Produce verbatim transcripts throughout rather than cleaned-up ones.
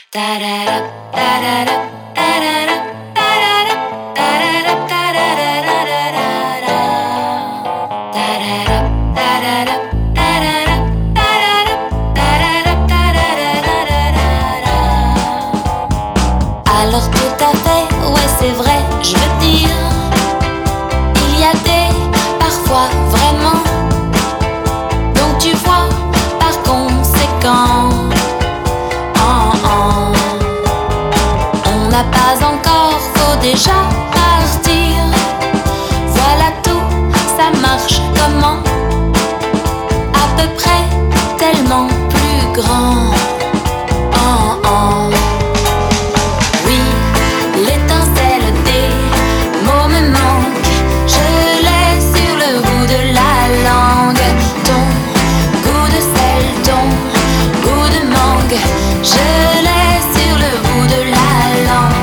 Alors tout à fait, ouais c'est vrai, je veux dire, il y a des, parfois vraiment, donc tu vois, par conséquent, oh, oh. On n'a pas encore, faut déjà partir, voilà tout, ça marche comment, à peu près, tellement plus grand, oh, oh. Oui, l'étincelle des mots me manque, je l'ai sur le bout de la langue. Ton goût de sel, ton goût de mangue, je l'ai sur le bout de la langue.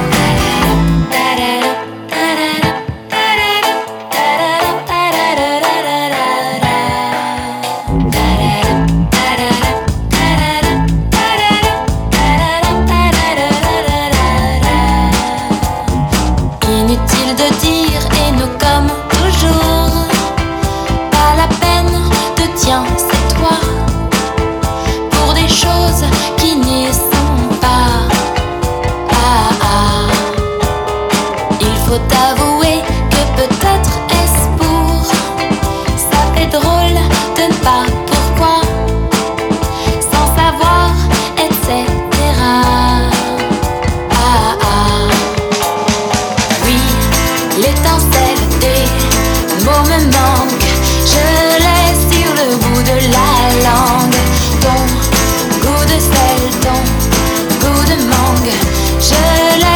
Inutile de dire, et nous comme toujours, pas la peine de tiens, c'est toi, pour des choses qui n'y sont pas. Ah ah, il faut avouer que peut-être est-ce pour, ça fait drôle de ne pas pourquoi, sans savoir, et cetera. Ah ah. Oui, l'étincelle des mots me manque, je l'ai sur le bout de la langue. Ton goût de sel, ton goût de mangue, je l'ai